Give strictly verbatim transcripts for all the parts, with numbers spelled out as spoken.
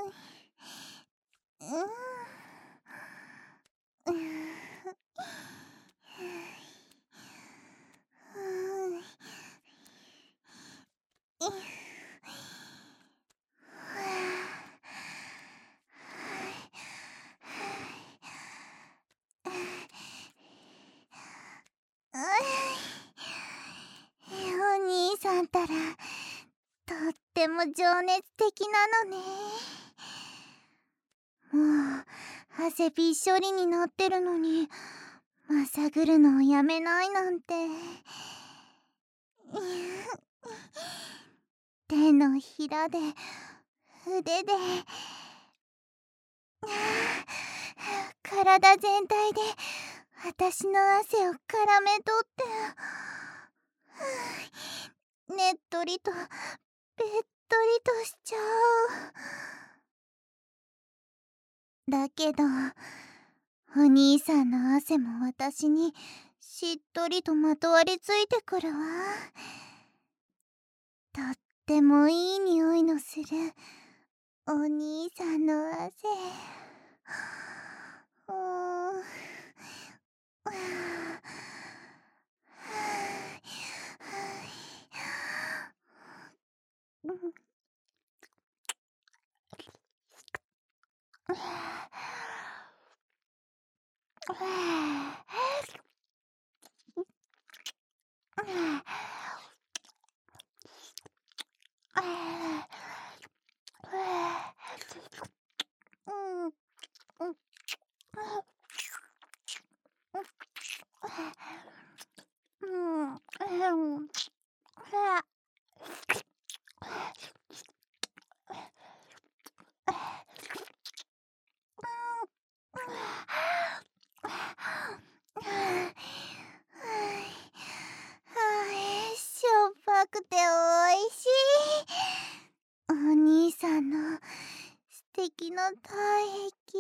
お兄さんたらとっても情熱的なのね。もう汗びっしょりになってるのにまさぐるのをやめないなんて。手のひらで腕で体全体で私の汗を絡め取ってねっとりとべっとりとしちゃう。だけどお兄さんの汗も私にしっとりとまとわりついてくるわ。とってもいい匂いのするお兄さんの汗。うーんしょっぱくておいしい。お兄さんの素敵な体液。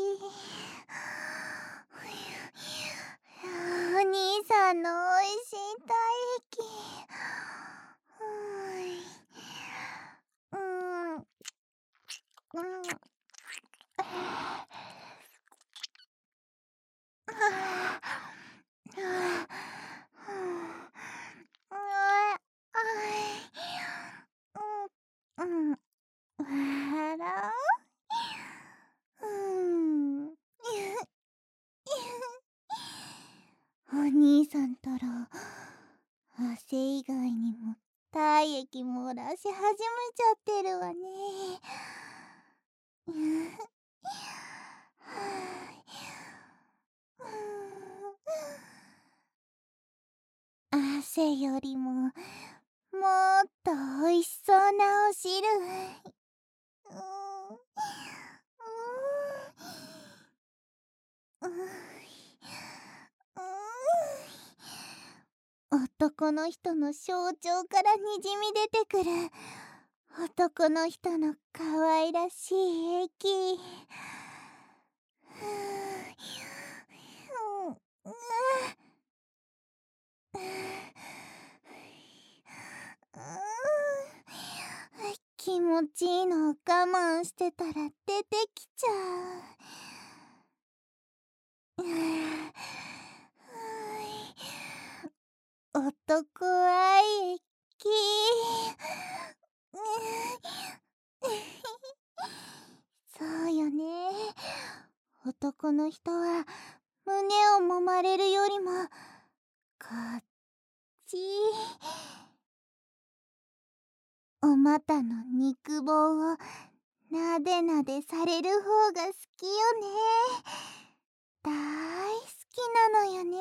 お兄さんのおいしい体液。うんうんうんお兄さんたら汗以外にも体液漏らし始めちゃってるわね。汗よりももっとおいしそうなお汁。男の人の象徴からにじみ出てくる男の人の可愛らしい液。気持ちいいのを我慢してたら出てきちゃう。男愛液。そうよね。男の人は胸を揉まれるよりもこっちお股の肉棒をなでなでされる方が好きよね。大好きなのよね。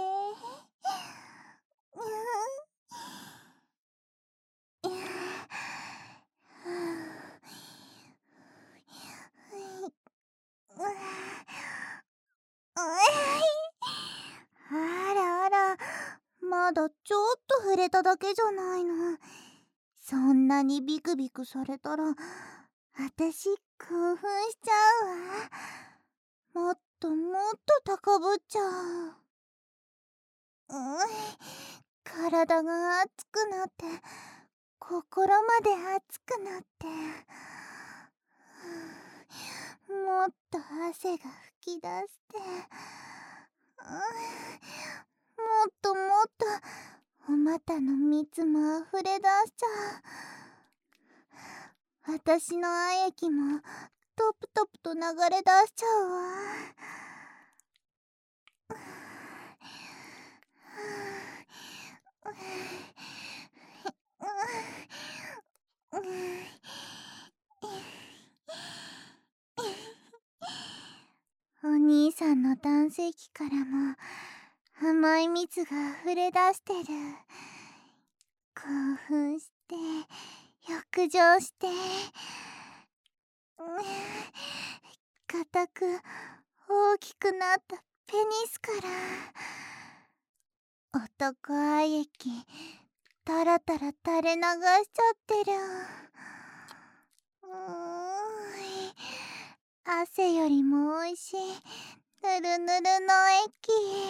あらあら、まだちょっと触れただけじゃないの。そんなにビクビクされたらあたし興奮しちゃうわ。もっともっと高ぶっちゃう。うん、体が熱くなって心まで熱くなって、 もっと汗が噴き出して、うん、もっともっとお股の蜜もあふれ出しちゃう。私の愛液もトプトプと流れ出しちゃうわ。お兄さんの男性器からも甘い蜜が溢れ出してる。興奮して浴場して、硬く大きくなったペニスから男愛液タラタラ垂れ流しちゃってる。うーん、汗よりもおいしいぬるぬるの液。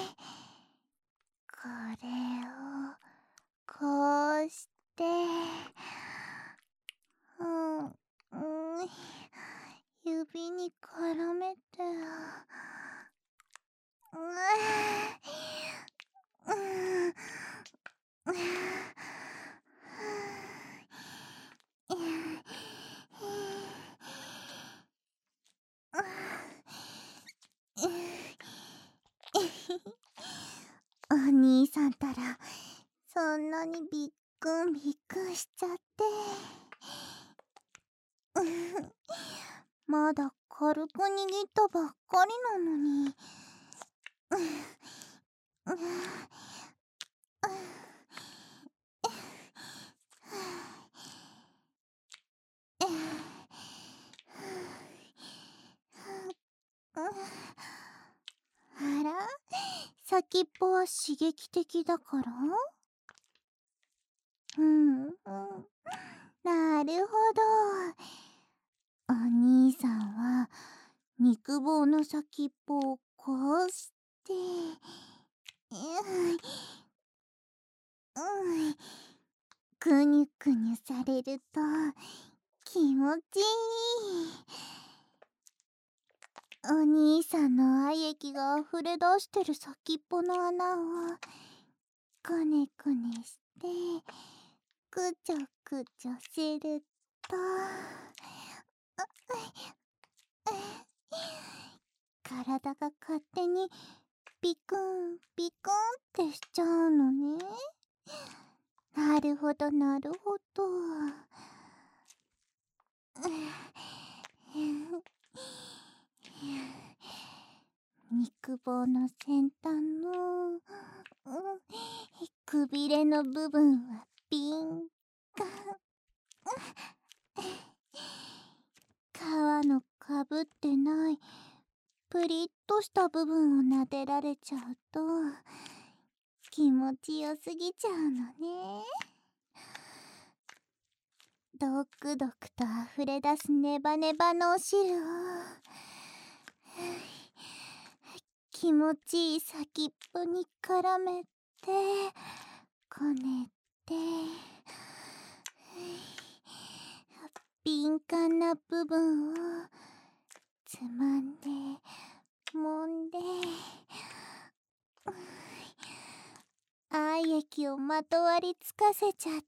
これをこうしてうん、うん、指に絡めて、うん、うん、お兄さんたらそんなにびっくんびっくんしちゃって、まだ軽く握ったばっかりなのに。あら、先っぽは刺激的だから？うん、うん、なるほど。お兄さんは肉棒の先っぽをこうして、うん、うん、くにゅくにゅされると気持ちいい。お兄さんの愛液が溢れ出してる先っぽの穴をこねこねしてくちょくちょすると、体が勝手にピクンピクンってしちゃうのね。なるほどなるほど。肉棒の先端の、うん、くびれの部分はピンカン、皮のかぶってないプリッとした部分を撫でられちゃうと気持ちよすぎちゃうのね。ドクドクとあふれ出すネバネバのお汁を気持ちいい先っぽに絡めてこねて、敏感な部分をつまんで揉んで、愛液をまとわりつかせちゃって、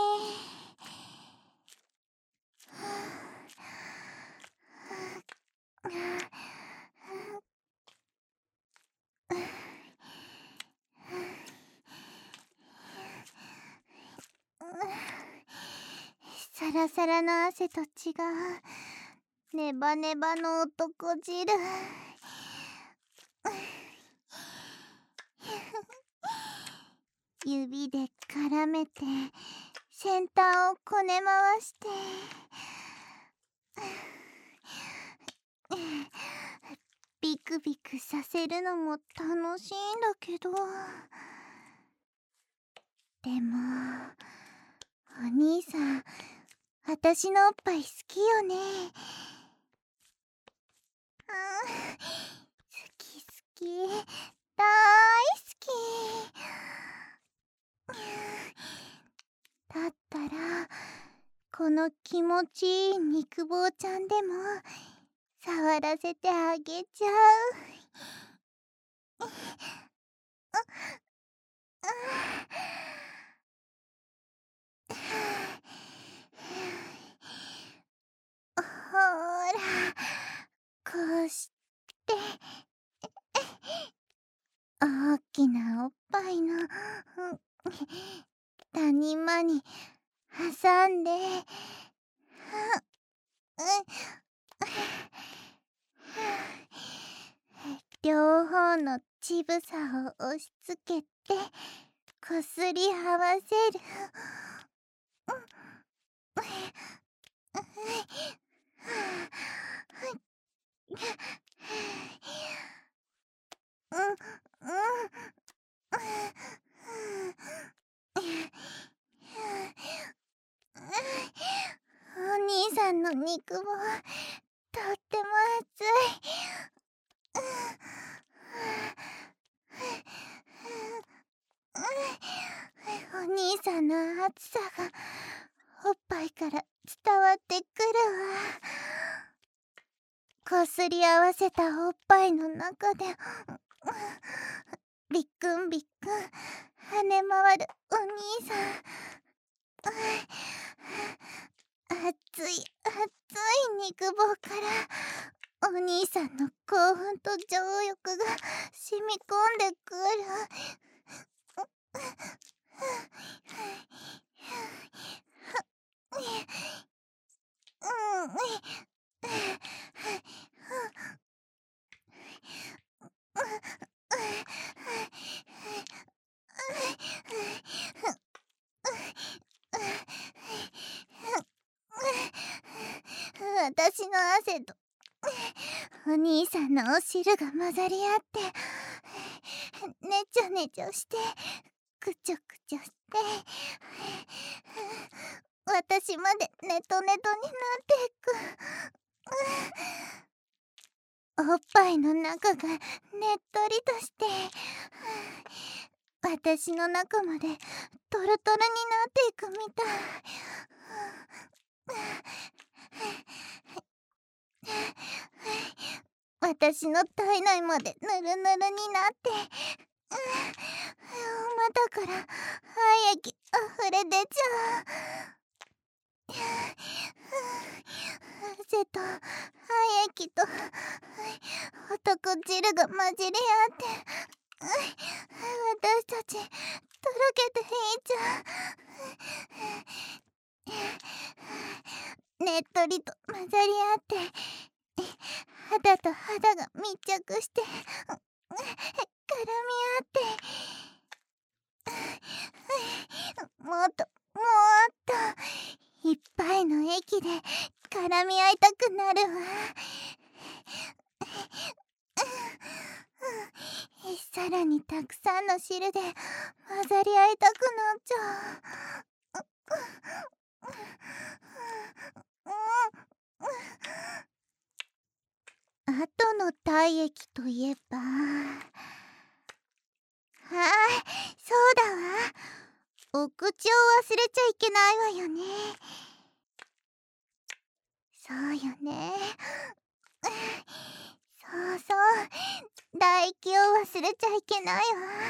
サラサラの汗と違うネバネバの男汁。指で絡めて先端をこね回してビクビクさせるのも楽しいんだけど、でもお兄さん私のおっぱい好きよね。うん、好き好きだい好き。だったらこの気持ちいい肉棒ちゃんでも触らせてあげちゃう。ほら、こうして大きなおっぱいの谷間に挟んで、両方の乳房を押し付けてこすり合わせる。うんうんお兄さんの肉もとっても熱い。お兄さんの熱さがおっぱいから伝わってくるわ。こすり合わせたおっぱいの中でびっくんびっくん跳ね回るお兄さん。熱い熱い肉棒からお兄さんの興奮と情欲が染み込んでくる。私の汗とお兄さんのお汁が混ざり合ってねちょねちょしてくちょくちょして私までネトネトになっていく。おっぱいの中がねっとりとして私の中までトロトロになっていくみたい。私の体内までぬるぬるになって股から廃液あふれ出ちゃう。汗と廃液と男汁が混じり合って私たちとろけていっちゃう。ねっとりと混ざり合って肌と肌が密着して絡み合ってもっともっといっぱいの液で絡み合いたくなるわ。さらにたくさんの汁で混ざり合いたくなっちゃう。あとの体液といえば、ああ、そうだわ。お口を忘れちゃいけないわよね。そうよね。そうそう、唾液を忘れちゃいけないわ。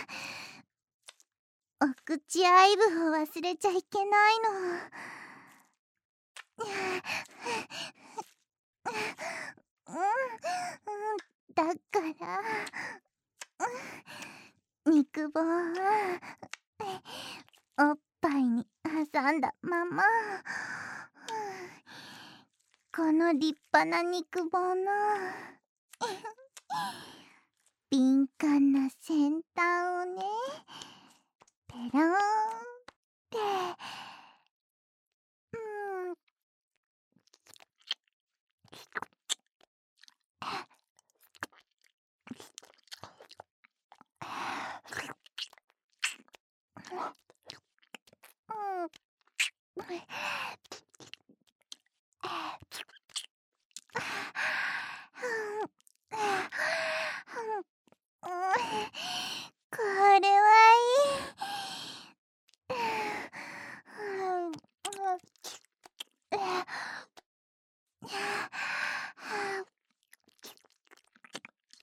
お口アイブを忘れちゃいけないの。うん、うん、だから肉棒はおっぱいに挟んだままこの立派な肉棒の敏感な先端をねペロンってうんこれはいい。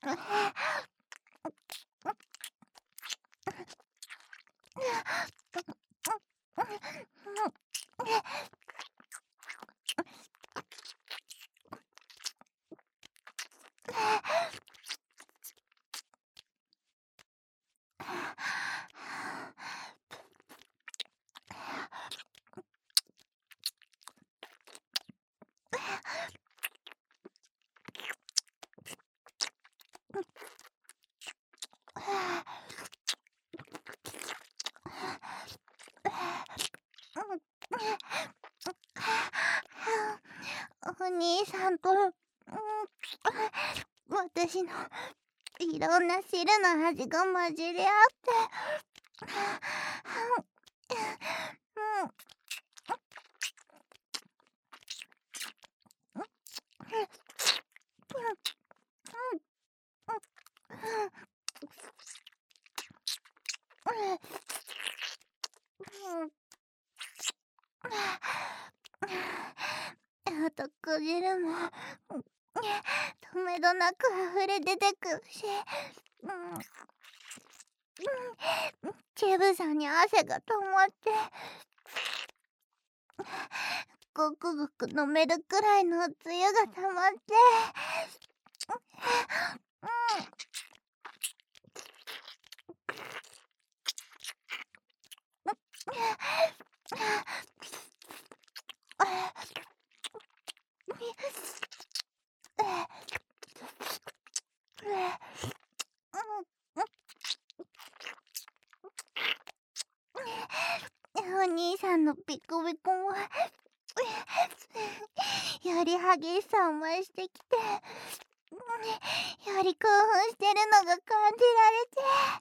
お兄さんと、うん、私のいろんな汁の味が混じり合って、うん、あとく汁も止めどなく溢れ出てくるし、うん、チブさんに汗が止まって、ごくごく飲めるくらいのつゆがたまって、お兄さんのピクピクもより激しさを増してきて、より興奮してるのが感じられて、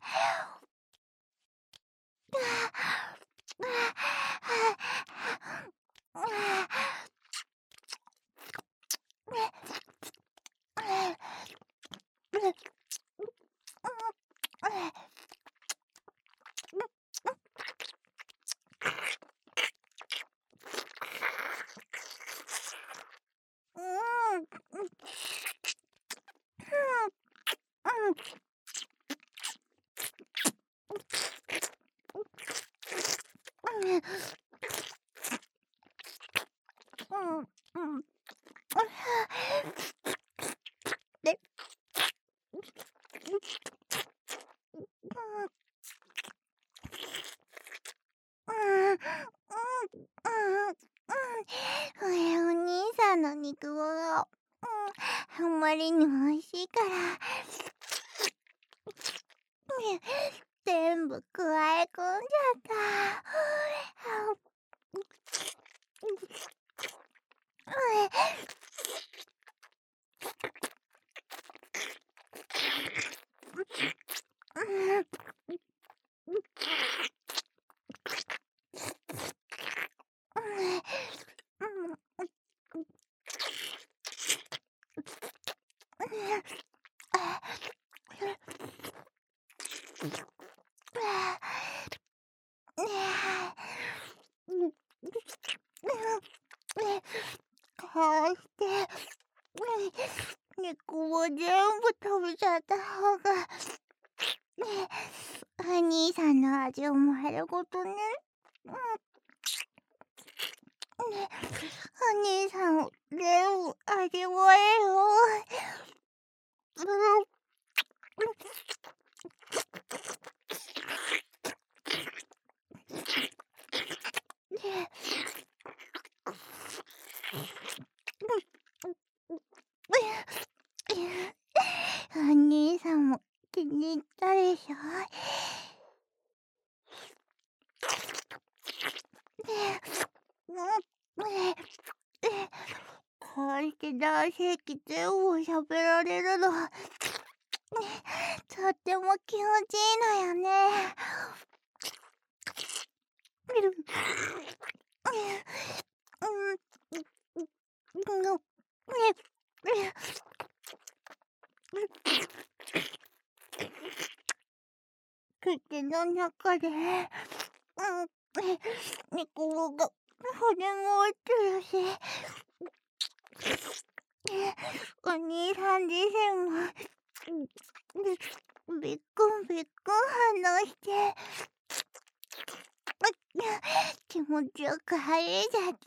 お兄さんの肉が、うん、あんまりにも美味しいから、全部くわえ込んじゃった。こうして肉を全部食べちゃった方がお兄さんの味を丸ごとね、うん、お兄さんを全部味わえよ。うんお兄さんも気に入ったでしょ。こうして男性器全部喋られるのとっても気持ちいいのよね。口の中で、うん、肉が骨も落ちるし、お兄さん自身もびっくんびっくん反応して気持ちよく入れちゃって、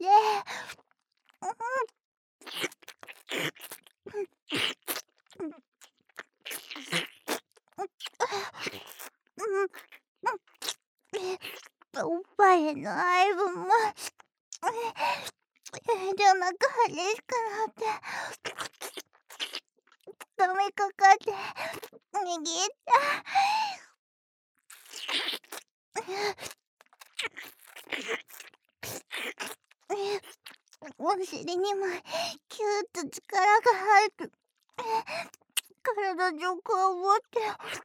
おっぱいへの愛分も遠慮なく激しくなって掴みかかって握ったお尻にもキューッと力が入る。体中こわばって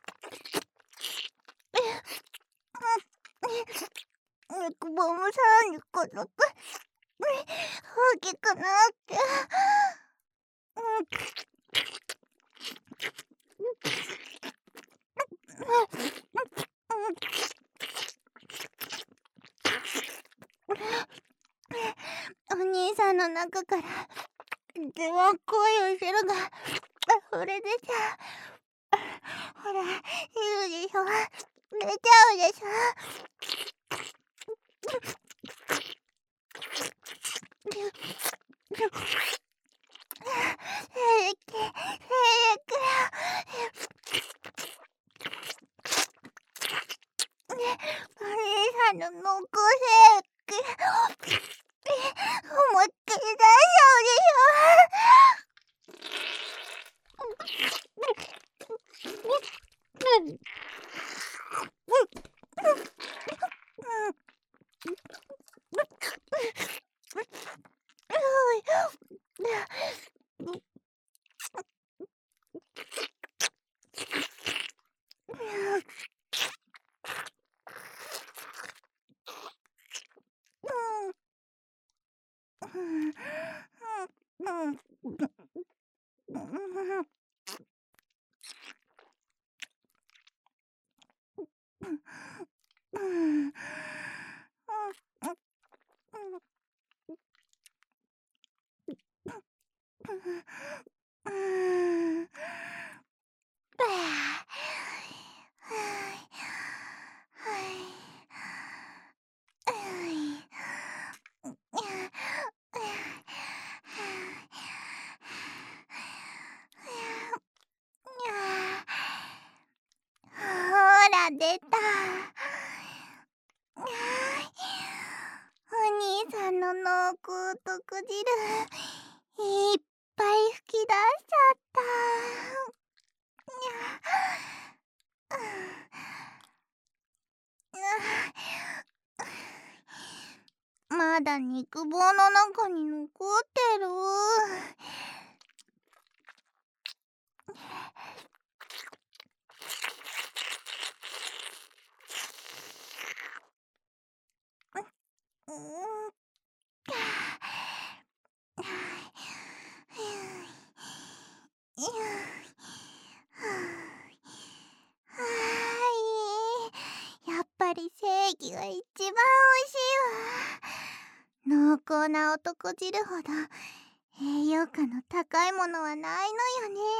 肉棒もさらに細く大きくなってお兄さんの中から一番濃い後ろが溢れ出ちゃう。ほら、いるでしょ。出ちゃうでしょ。精液、精液。お兄さんの濃厚精液。思いっきり出しちゃうでしょ。出た。お兄さんの濃厚特汁いっぱい吹き出しちゃった。まだ肉棒の中に残ってる。やっぱり正義が一番おいしいわ。濃厚な男汁ほど栄養価の高いものはないのよね。